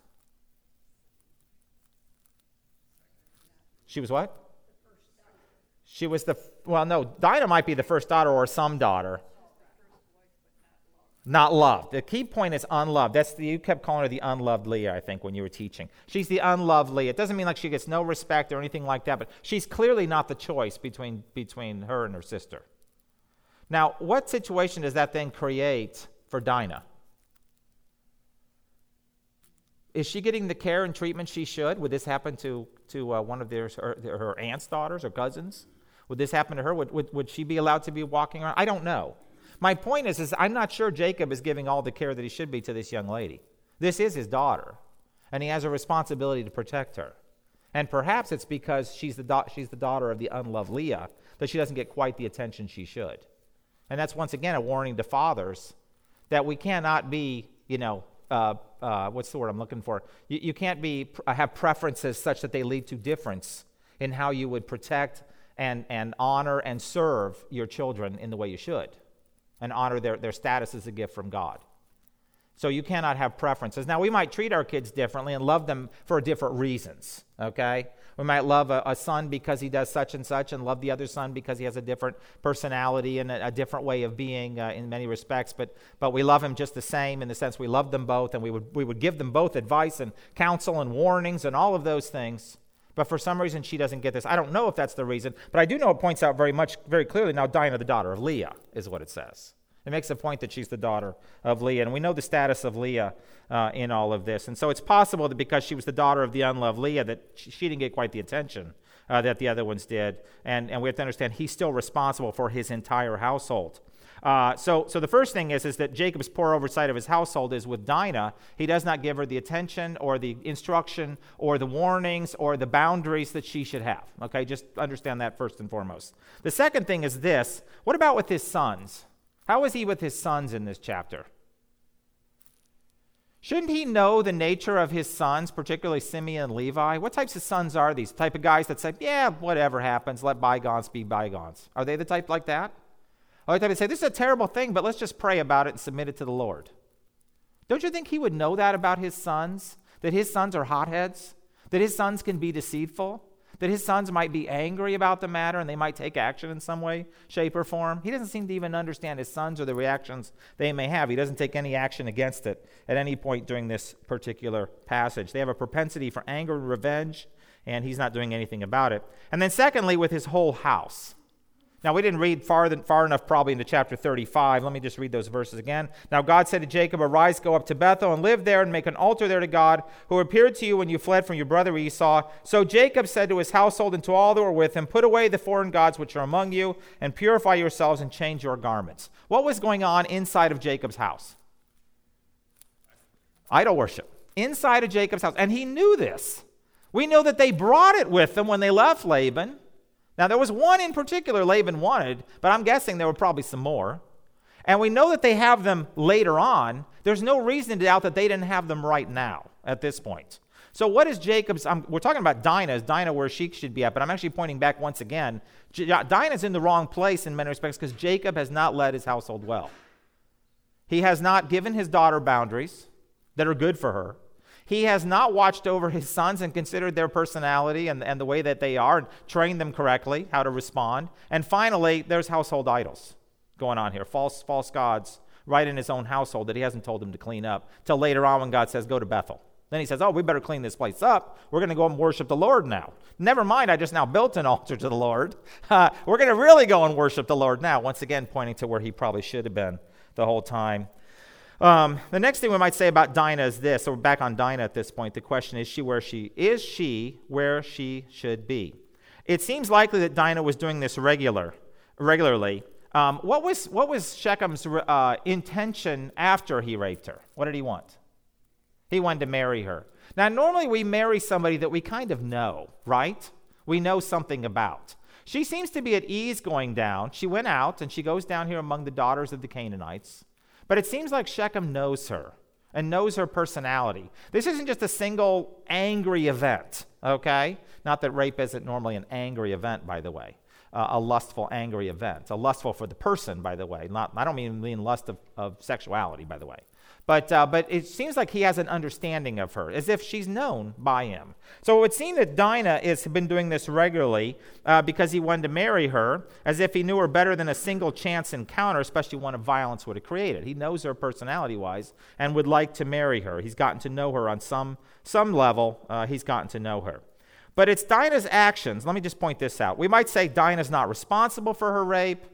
She was what? She was Dinah might be the first daughter or some daughter. Not loved. The key point is unloved. You kept calling her the unloved Leah, I think, when you were teaching. She's the unloved Leah. It doesn't mean like she gets no respect or anything like that, but she's clearly not the choice between her and her sister. Now, what situation does that then create for Dinah? Is she getting the care and treatment she should? Would this happen to one of her aunt's daughters or cousins? Would this happen to her? Would she be allowed to be walking around? I don't know. My point is I'm not sure Jacob is giving all the care that he should be to this young lady. This is his daughter, and he has a responsibility to protect her. And perhaps it's because she's the daughter of the unloved Leah that she doesn't get quite the attention she should. And that's, once again, a warning to fathers that we cannot be, what's the word I'm looking for? You can't have preferences such that they lead to difference in how you would protect and honor and serve your children in the way you should, and honor their status as a gift from God. So you cannot have preferences. Now, we might treat our kids differently and love them for different reasons, okay? We might love a son because he does such and such, and love the other son because he has a different personality and a different way of being in many respects. But we love him just the same, in the sense we love them both, and we would give them both advice and counsel and warnings and all of those things. But for some reason, she doesn't get this. I don't know if that's the reason, but I do know it points out very clearly, now Dinah, the daughter of Leah, is what it says. It makes a point that she's the daughter of Leah, and we know the status of Leah in all of this. And so it's possible that because she was the daughter of the unloved Leah, that she didn't get quite the attention that the other ones did. And we have to understand he's still responsible for his entire household. So the first thing is that Jacob's poor oversight of his household is with Dinah. He does not give her the attention or the instruction or the warnings or the boundaries that she should have. Okay, just understand that first and foremost. The second thing is this. What about with his sons? How is he with his sons in this chapter? Shouldn't he know the nature of his sons, particularly Simeon and Levi? What types of sons are these? The type of guys that say, yeah, whatever happens, let bygones be bygones. Are they the type like that? Or the type that say, this is a terrible thing, but let's just pray about it and submit it to the Lord. Don't you think he would know that about his sons? That his sons are hotheads? That his sons can be deceitful? That his sons might be angry about the matter and they might take action in some way, shape, or form? He doesn't seem to even understand his sons or the reactions they may have. He doesn't take any action against it at any point during this particular passage. They have a propensity for anger and revenge, and he's not doing anything about it. And then secondly, with his whole house. Now, we didn't read far enough probably into chapter 35. Let me just read those verses again. Now, God said to Jacob, arise, go up to Bethel and live there and make an altar there to God, who appeared to you when you fled from your brother Esau. So Jacob said to his household and to all that were with him, put away the foreign gods which are among you and purify yourselves and change your garments. What was going on inside of Jacob's house? Idol worship. Inside of Jacob's house. And he knew this. We know that they brought it with them when they left Laban. Now, there was one in particular Laban wanted, but I'm guessing there were probably some more. And we know that they have them later on. There's no reason to doubt that they didn't have them right now at this point. So what is Jacob's? We're talking about Dinah. Is Dinah where she should be at? But I'm actually pointing back once again. Dinah's in the wrong place in many respects because Jacob has not led his household well. He has not given his daughter boundaries that are good for her. He has not watched over his sons and considered their personality and the way that they are and trained them correctly, how to respond. And finally, there's household idols going on here, false gods right in his own household that he hasn't told them to clean up till later on when God says, go to Bethel. Then he says, oh, we better clean this place up. We're going to go and worship the Lord now. Never mind, I just now built an altar to the Lord. We're going to really go and worship the Lord now, once again pointing to where he probably should have been the whole time. The next thing we might say about Dinah is this. So we're back on Dinah at this point. The question is she where she should be? It seems likely that Dinah was doing this regularly. What was Shechem's intention after he raped her? What did he want? He wanted to marry her. Now, normally we marry somebody that we kind of know, right? We know something about. She seems to be at ease going down. She went out, and she goes down here among the daughters of the Canaanites. But it seems like Shechem knows her and knows her personality. This isn't just a single angry event, okay? Not that rape isn't normally an angry event, by the way. A lustful, angry event. A lustful for the person, by the way. I don't mean lust of sexuality, by the way. But it seems like he has an understanding of her, as if she's known by him. So it would seem that Dinah has been doing this regularly because he wanted to marry her, as if he knew her better than a single chance encounter, especially one of violence, would have created. He knows her personality-wise and would like to marry her. He's gotten to know her on some level. He's gotten to know her. But it's Dinah's actions. Let me just point this out. We might say Dinah's not responsible for her rape.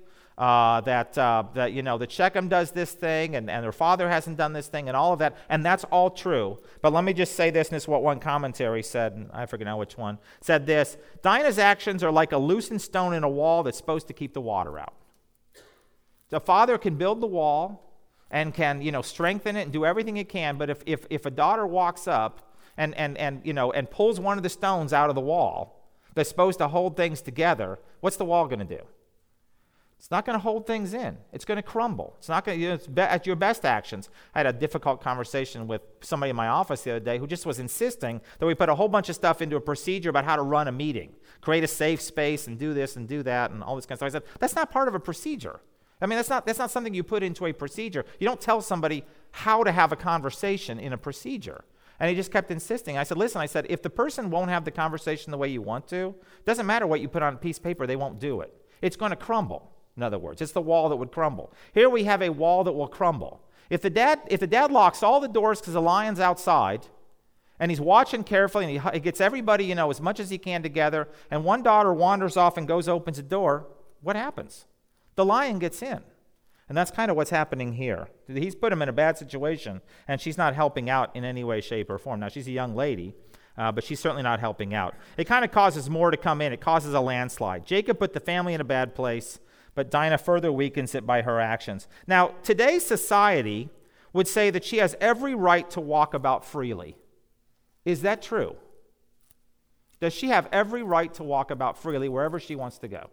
That Shechem does this thing and her father hasn't done this thing and all of that, and that's all true. But let me just say this, and this is what one commentary said, and I forget now which one, said this: Dinah's actions are like a loosened stone in a wall that's supposed to keep the water out. The father can build the wall and can, strengthen it and do everything he can, but if a daughter walks up and pulls one of the stones out of the wall, that's supposed to hold things together, what's the wall going to do? It's not going to hold things in. It's going to crumble. It's not going to, it's at your best actions. I had a difficult conversation with somebody in my office the other day who just was insisting that we put a whole bunch of stuff into a procedure about how to run a meeting, create a safe space and do this and do that and all this kind of stuff. I said, that's not part of a procedure. I mean, that's not something you put into a procedure. You don't tell somebody how to have a conversation in a procedure. And he just kept insisting. I said, listen, if the person won't have the conversation the way you want to, it doesn't matter what you put on a piece of paper, they won't do it. It's going to crumble, in other words. It's the wall that would crumble. Here we have a wall that will crumble. If the dad locks all the doors because the lion's outside, and he's watching carefully, and he gets everybody, as much as he can together, and one daughter wanders off and opens the door, what happens? The lion gets in. And that's kind of what's happening here. He's put him in a bad situation, and she's not helping out in any way, shape, or form. Now, she's a young lady, but she's certainly not helping out. It kind of causes more to come in. It causes a landslide. Jacob put the family in a bad place, but Dinah further weakens it by her actions. Now, today's society would say that she has every right to walk about freely. Is that true? Does she have every right to walk about freely wherever she wants to go?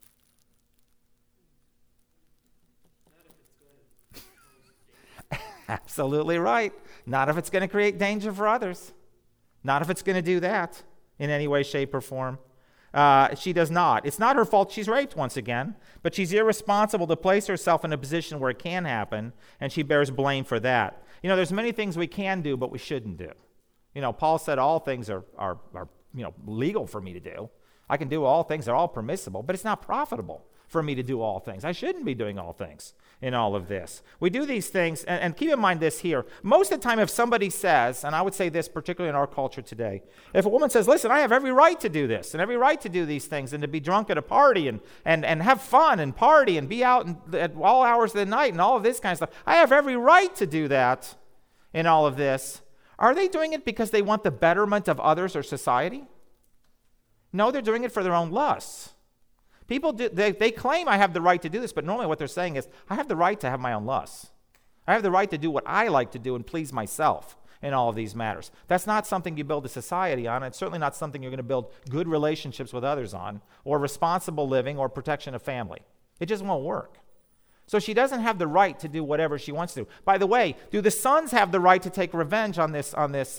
Absolutely right. Not if it's going to create danger for others. Not if it's going to do that in any way, shape, or form. She does not. It's not her fault she's raped once again, but she's irresponsible to place herself in a position where it can happen, and she bears blame for that. There's many things we can do, but we shouldn't do. Paul said all things are legal for me to do. I can do all things. They're all permissible, but it's not profitable for me to do all things. I shouldn't be doing all things in all of this. We do these things, and keep in mind this here. Most of the time, if somebody says, and I would say this particularly in our culture today, if a woman says, listen, I have every right to do this and every right to do these things and to be drunk at a party and have fun and party and be out at all hours of the night and all of this kind of stuff. I have every right to do that in all of this. Are they doing it because they want the betterment of others or society? No, they're doing it for their own lusts. People they claim I have the right to do this, but normally what they're saying is, I have the right to have my own lusts. I have the right to do what I like to do and please myself in all of these matters. That's not something you build a society on. It's certainly not something you're going to build good relationships with others on, or responsible living, or protection of family. It just won't work. So she doesn't have the right to do whatever she wants to. By the way, do the sons have the right to take revenge on this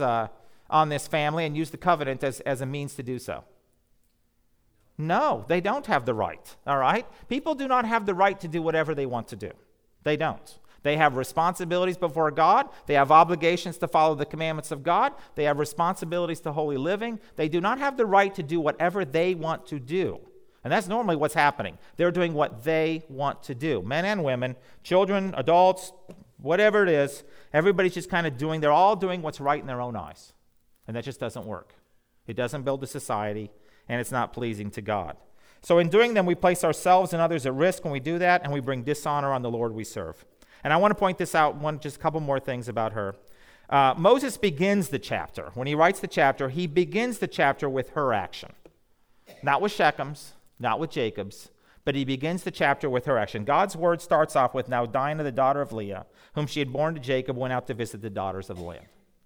family and use the covenant as a means to do so? No, they don't have the right, all right? People do not have the right to do whatever they want to do. They don't. They have responsibilities before God. They have obligations to follow the commandments of God. They have responsibilities to holy living. They do not have the right to do whatever they want to do. And that's normally what's happening. They're doing what they want to do. Men and women, children, adults, whatever it is, everybody's just kind of they're all doing what's right in their own eyes. And that just doesn't work. It doesn't build a society, and it's not pleasing to God. So in doing them, we place ourselves and others at risk when we do that, and we bring dishonor on the Lord we serve. And I want to point this out, just a couple more things about her. Moses begins the chapter. When he writes the chapter, he begins the chapter with her action. Not with Shechem's, not with Jacob's, but he begins the chapter with her action. God's word starts off with, now Dinah, the daughter of Leah, whom she had borne to Jacob, went out to visit the daughters of the land.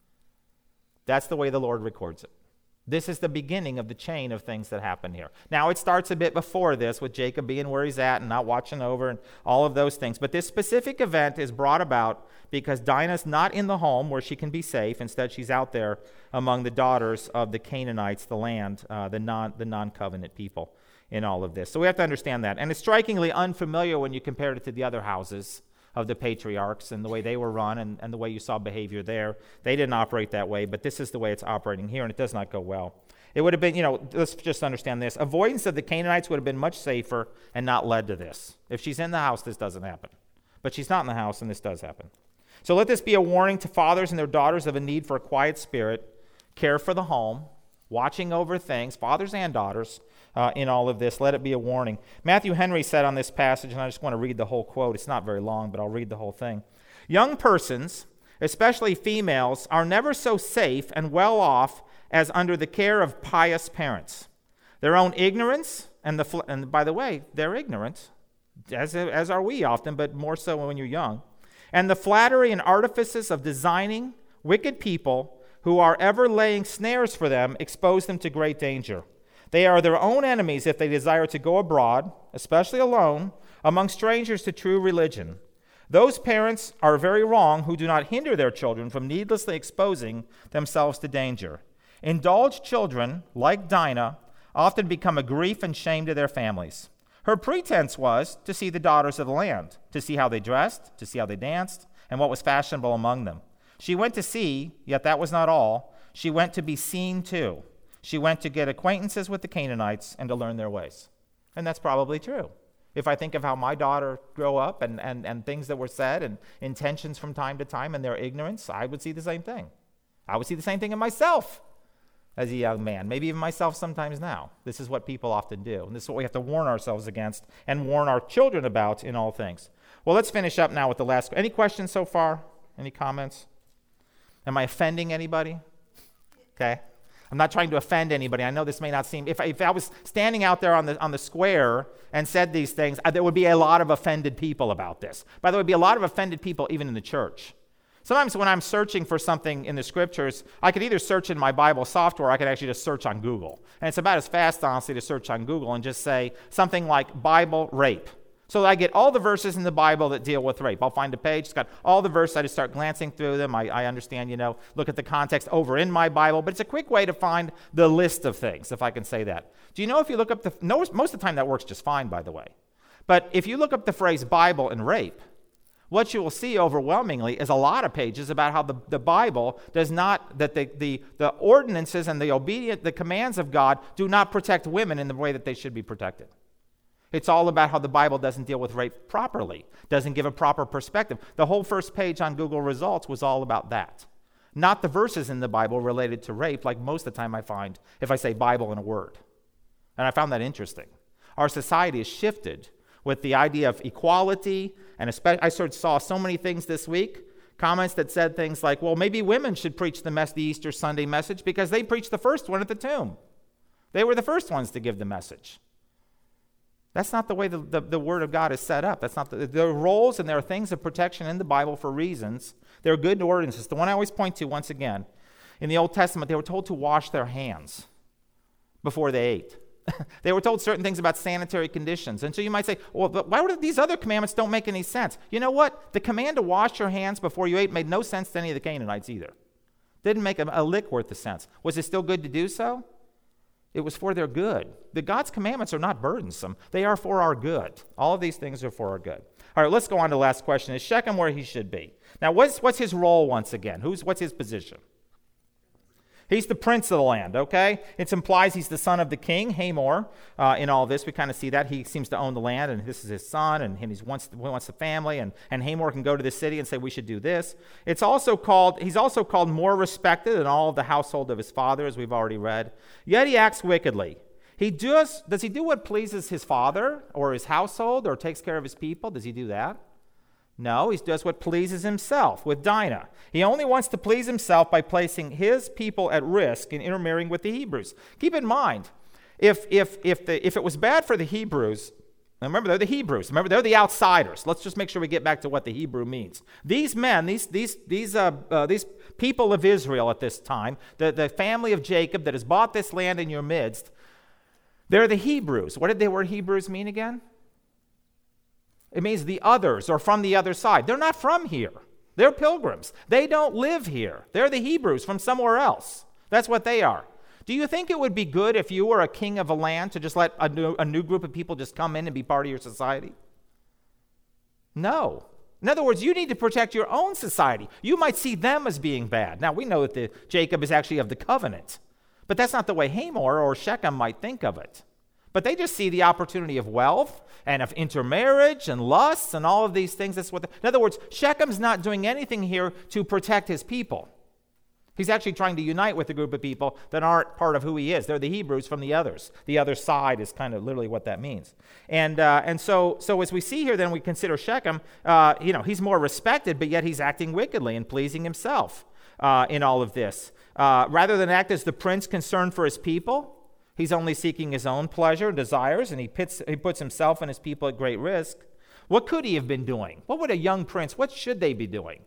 That's the way the Lord records it. This is the beginning of the chain of things that happen here. Now, it starts a bit before this, with Jacob being where he's at and not watching over and all of those things. But this specific event is brought about because Dinah's not in the home where she can be safe. Instead, she's out there among the daughters of the Canaanites, the land, the non-covenant people in all of this. So we have to understand that. And it's strikingly unfamiliar when you compare it to the other houses of the patriarchs and the way they were run and the way you saw behavior there. They didn't operate that way, but this is the way it's operating here, and it does not go well. It would have been, let's just understand this. Avoidance of the Canaanites would have been much safer and not led to this. If she's in the house, this doesn't happen. But she's not in the house, and this does happen. So let this be a warning to fathers and their daughters of a need for a quiet spirit, care for the home, watching over things, fathers and daughters, in all of this. Let it be a warning. Matthew Henry said on this passage, and I just want to read the whole quote. It's not very long, but I'll read the whole thing. Young persons, especially females, are never so safe and well off as under the care of pious parents. Their own ignorance, and by the way, they're ignorant, as are we often, but more so when you're young, and the flattery and artifices of designing wicked people who are ever laying snares for them expose them to great danger. They are their own enemies if they desire to go abroad, especially alone, among strangers to true religion. Those parents are very wrong who do not hinder their children from needlessly exposing themselves to danger. Indulged children, like Dinah, often become a grief and shame to their families. Her pretense was to see the daughters of the land, to see how they dressed, to see how they danced, and what was fashionable among them. She went to see, yet that was not all. She went to be seen too. She went to get acquaintances with the Canaanites and to learn their ways. And that's probably true. If I think of how my daughter grew up and things that were said and intentions from time to time and their ignorance, I would see the same thing. I would see the same thing in myself as a young man, maybe even myself sometimes now. This is what people often do, and this is what we have to warn ourselves against and warn our children about in all things. Well, let's finish up now with the last. Any questions so far? Any comments? Am I offending anybody? Okay. I'm not trying to offend anybody. I know this may not seem, if I was standing out there on the square and said these things, there would be a lot of offended people about this. By the way, there would be a lot of offended people even in the church. Sometimes when I'm searching for something in the scriptures, I could either search in my Bible software or I could actually just search on Google. And it's about as fast, honestly, to search on Google and just say something like Bible rape. So I get all the verses in the Bible that deal with rape. I'll find a page, it's got all the verses. I just start glancing through them. I understand, look at the context over in my Bible. But it's a quick way to find the list of things, if I can say that. Do you know if you look up most of the time that works just fine, by the way. But if you look up the phrase Bible and rape, what you will see overwhelmingly is a lot of pages about how the Bible does not, that the ordinances and the commands of God do not protect women in the way that they should be protected. It's all about how the Bible doesn't deal with rape properly, doesn't give a proper perspective. The whole first page on Google results was all about that. Not the verses in the Bible related to rape, like most of the time I find if I say Bible in a word. And I found that interesting. Our society has shifted with the idea of equality, and I saw so many things this week, comments that said things like, well, maybe women should preach the Easter Sunday message because they preached the first one at the tomb. They were the first ones to give the message. That's not the way the Word of God is set up. That's not there are roles and there are things of protection in the Bible for reasons. There are good ordinances. The one I always point to, once again, in the Old Testament, they were told to wash their hands before they ate. They were told certain things about sanitary conditions. And so you might say, well, but why would these other commandments don't make any sense? You know what? The command to wash your hands before you ate made no sense to any of the Canaanites either. Didn't make a lick worth of sense. Was it still good to do so? It was for their good. God's commandments are not burdensome. They are for our good. All of these things are for our good. All right, let's go on to the last question. Is Shechem where he should be? Now, what's his role once again? What's his position? He's the prince of the land, okay? It implies he's the son of the king, Hamor. In all this, we kind of see that. He seems to own the land, and this is his son, and he wants the family, and Hamor can go to the city and say, we should do this. He's also called more respected than all of the household of his father, as we've already read. Yet he acts wickedly. Does he do what pleases his father or his household or takes care of his people? Does he do that? No, he does what pleases himself with Dinah. He only wants to please himself by placing his people at risk in intermarrying with the Hebrews. Keep in mind, if it was bad for the Hebrews, remember they're the Hebrews. Remember they're the outsiders. Let's just make sure we get back to what the Hebrew means. These men, these people of Israel at this time, the family of Jacob that has bought this land in your midst, they're the Hebrews. What did the word Hebrews mean again? It means the others or from the other side. They're not from here. They're pilgrims. They don't live here. They're the Hebrews from somewhere else. That's what they are. Do you think it would be good if you were a king of a land to just let a new group of people just come in and be part of your society? No. In other words, you need to protect your own society. You might see them as being bad. Now, we know that Jacob is actually of the covenant, but that's not the way Hamor or Shechem might think of it. But they just see the opportunity of wealth and of intermarriage and lusts and all of these things. In other words, Shechem's not doing anything here to protect his people. He's actually trying to unite with a group of people that aren't part of who he is. They're the Hebrews from the others. The other side is kind of literally what that means. And so as we see here, then we consider Shechem, he's more respected, but yet he's acting wickedly and pleasing himself in all of this. Rather than act as the prince concerned for his people, he's only seeking his own pleasure and desires, and he puts himself and his people at great risk. What could he have been doing? What would a young prince, what should they be doing?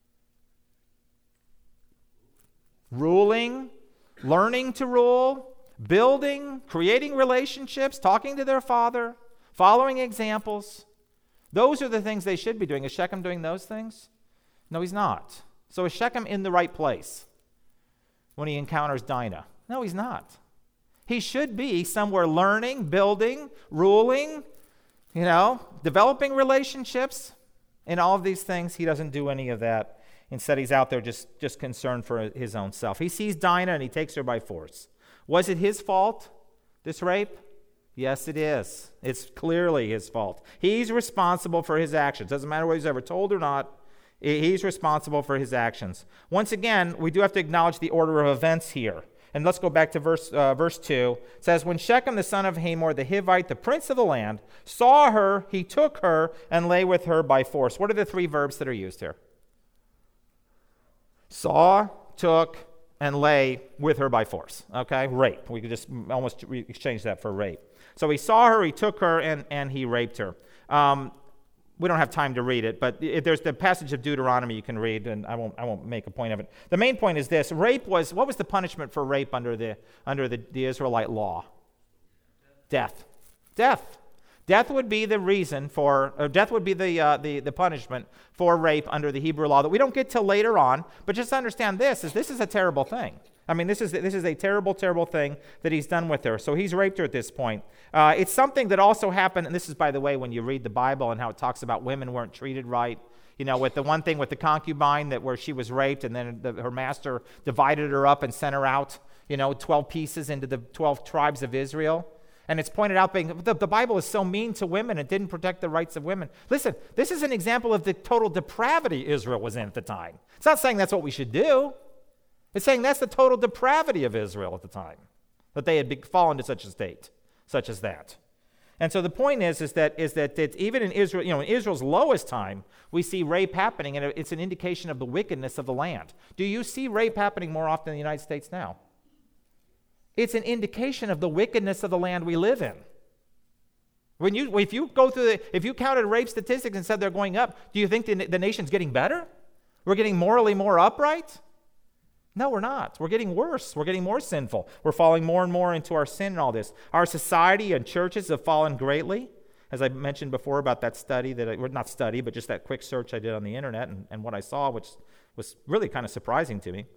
Ruling, learning to rule, building, creating relationships, talking to their father, following examples. Those are the things they should be doing. Is Shechem doing those things? No, he's not. So is Shechem in the right place when he encounters Dinah? No, he's not. He should be somewhere learning, building, ruling, developing relationships. And all of these things, he doesn't do any of that. Instead, he's out there just concerned for his own self. He sees Dinah and he takes her by force. Was it his fault, this rape? Yes, it is. It's clearly his fault. He's responsible for his actions. Doesn't matter what he's ever told or not. He's responsible for his actions. Once again, we do have to acknowledge the order of events here. And let's go back to verse 2. It says, when Shechem, the son of Hamor, the Hivite, the prince of the land, saw her, he took her and lay with her by force. What are the three verbs that are used here? Saw, took, and lay with her by force. Okay? Rape. We could just almost exchange that for rape. So he saw her, he took her, and he raped her. We don't have time to read it, but there's the passage of Deuteronomy you can read, and I won't make a point of it. The main point is this: what was the punishment for rape under the Israelite law? Death. Death would be the reason for, or death would be the punishment for rape under the Hebrew law that we don't get till later on. But just understand this is a terrible thing. I mean, this is a terrible, terrible thing that he's done with her. So he's raped her at this point. It's something that also happened, and this is, by the way, when you read the Bible and how it talks about women weren't treated right. With the one thing with the concubine where she was raped, and then her master divided her up and sent her out, 12 pieces into the 12 tribes of Israel. And it's pointed out the Bible is so mean to women, it didn't protect the rights of women. Listen, this is an example of the total depravity Israel was in at the time. It's not saying that's what we should do. It's saying that's the total depravity of Israel at the time, that they had fallen to such a state, such as that. And so the point is that even in Israel, in Israel's lowest time, we see rape happening, and it's an indication of the wickedness of the land. Do you see rape happening more often in the United States now? It's an indication of the wickedness of the land we live in. If you counted rape statistics and said they're going up, do you think the nation's getting better? We're getting morally more upright? No, we're not. We're getting worse. We're getting more sinful. We're falling more and more into our sin and all this. Our society and churches have fallen greatly. As I mentioned before about that study, not study, but just that quick search I did on the internet and what I saw, which was really kind of surprising to me.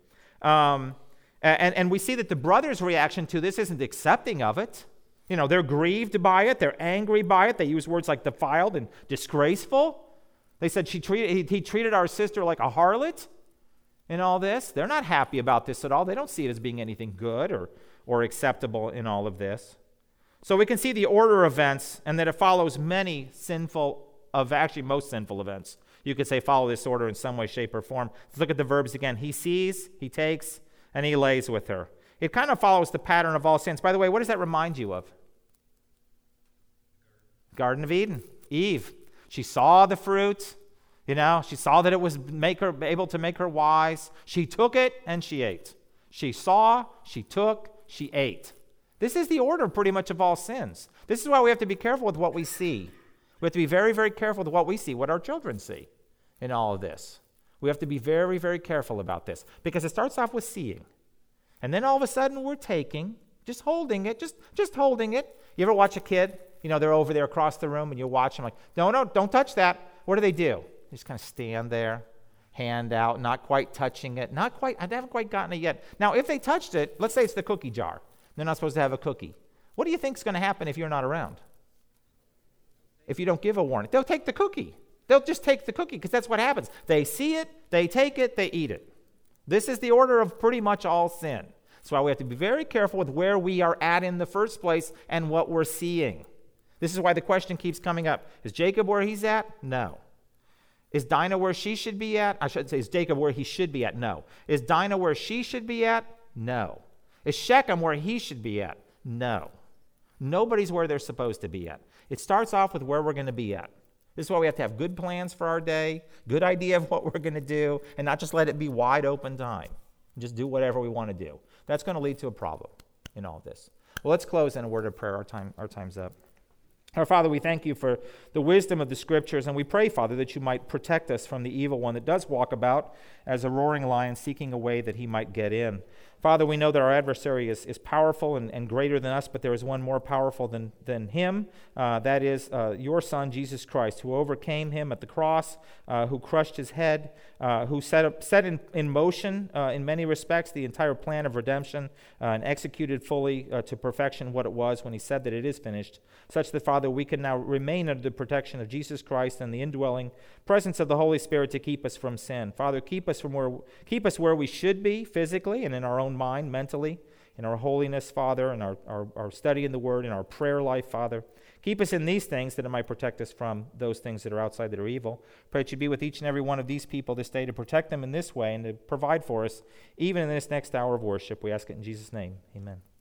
And we see that the brothers' reaction to this isn't accepting of it. They're grieved by it. They're angry by it. They use words like defiled and disgraceful. They said he treated our sister like a harlot. In all this, they're not happy about this at all. They don't see it as being anything good or acceptable in all of this. So we can see the order of events, and that it follows most sinful events. You could say follow this order in some way, shape, or form. Let's look at the verbs again. He sees, he takes, and he lays with her. It kind of follows the pattern of all sins. By the way, what does that remind you of? Garden of Eden. Eve. She saw the fruit. She saw that it was able to make her wise. She took it and she ate. She saw, she took, she ate. This is the order pretty much of all sins. This is why we have to be careful with what we see. We have to be very, very careful with what we see, what our children see in all of this. We have to be very, very careful about this because it starts off with seeing. And then all of a sudden we're taking, just holding it, just holding it. You ever watch a kid? They're over there across the room and you watch them like, no, don't touch that. What do? They just kind of stand there, hand out, not quite touching it. I haven't quite gotten it yet. Now, if they touched it, let's say it's the cookie jar. They're not supposed to have a cookie. What do you think is going to happen if you're not around? If you don't give a warning, they'll take the cookie. They'll just take the cookie because that's what happens. They see it, they take it, they eat it. This is the order of pretty much all sin. That's why we have to be very careful with where we are at in the first place and what we're seeing. This is why the question keeps coming up. Is Jacob where he's at? No. Is Dinah where she should be at? I should say, is Jacob where he should be at? No. Is Dinah where she should be at? No. Is Shechem where he should be at? No. Nobody's where they're supposed to be at. It starts off with where we're going to be at. This is why we have to have good plans for our day, good idea of what we're going to do, and not just let it be wide open time. Just do whatever we want to do. That's going to lead to a problem in all this. Well, let's close in a word of prayer. Our time's up. Our Father, we thank you for the wisdom of the Scriptures, and we pray, Father, that you might protect us from the evil one that does walk about as a roaring lion seeking a way that he might get in. Father, we know that our adversary is powerful and greater than us, but there is one more powerful than him. That is your Son, Jesus Christ, who overcame him at the cross, who crushed his head, who set in motion, in many respects, the entire plan of redemption and executed fully to perfection what it was when he said that it is finished, such that, Father, we can now remain under the protection of Jesus Christ and the indwelling presence of the Holy Spirit to keep us from sin. Father, keep us where we should be physically and in our own mind, mentally, in our holiness, Father, and our study in the Word, in our prayer life, Father. Keep us in these things that it might protect us from those things that are outside that are evil. Pray that you be with each and every one of these people this day to protect them in this way and to provide for us even in this next hour of worship. We ask it in Jesus' name. Amen.